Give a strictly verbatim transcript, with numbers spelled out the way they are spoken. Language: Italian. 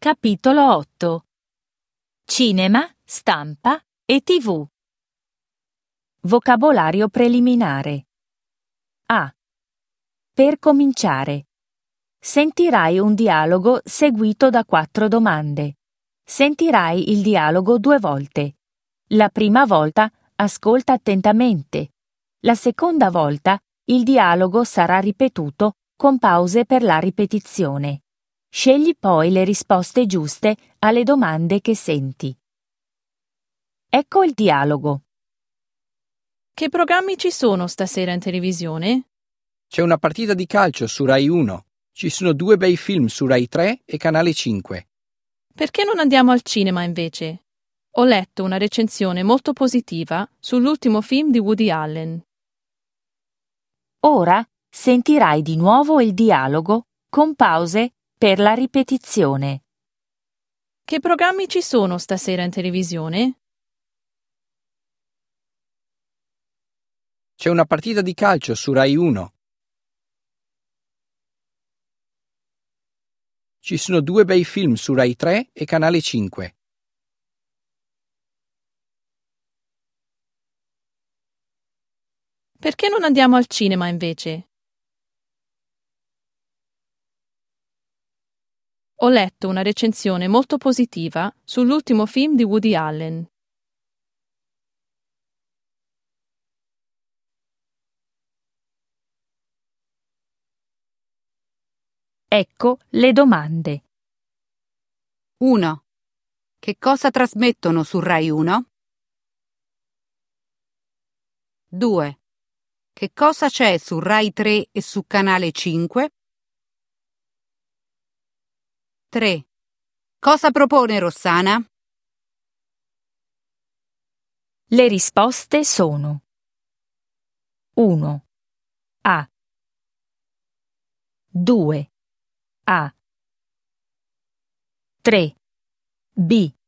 Capitolo otto. Cinema, stampa e tivù. Vocabolario preliminare. A. Per cominciare. Sentirai un dialogo seguito da quattro domande. Sentirai il dialogo due volte. La prima volta ascolta attentamente. La seconda volta il dialogo sarà ripetuto con pause per la ripetizione. Scegli poi le risposte giuste alle domande che senti. Ecco il dialogo. Che programmi ci sono stasera in televisione? C'è una partita di calcio su Rai uno. Ci sono due bei film su Rai tre e Canale cinque. Perché non andiamo al cinema invece? Ho letto una recensione molto positiva sull'ultimo film di Woody Allen. Ora sentirai di nuovo il dialogo con pause per la ripetizione. Che programmi ci sono stasera in televisione? C'è una partita di calcio su Rai uno. Ci sono due bei film su Rai tre e Canale cinque. Perché non andiamo al cinema invece? Ho letto una recensione molto positiva sull'ultimo film di Woody Allen. Ecco le domande. uno. Che cosa trasmettono su Rai uno? due. Che cosa c'è su Rai tre e su Canale cinque? tre. Cosa propone Rossana? Le risposte sono: uno. A. due. A. tre. B.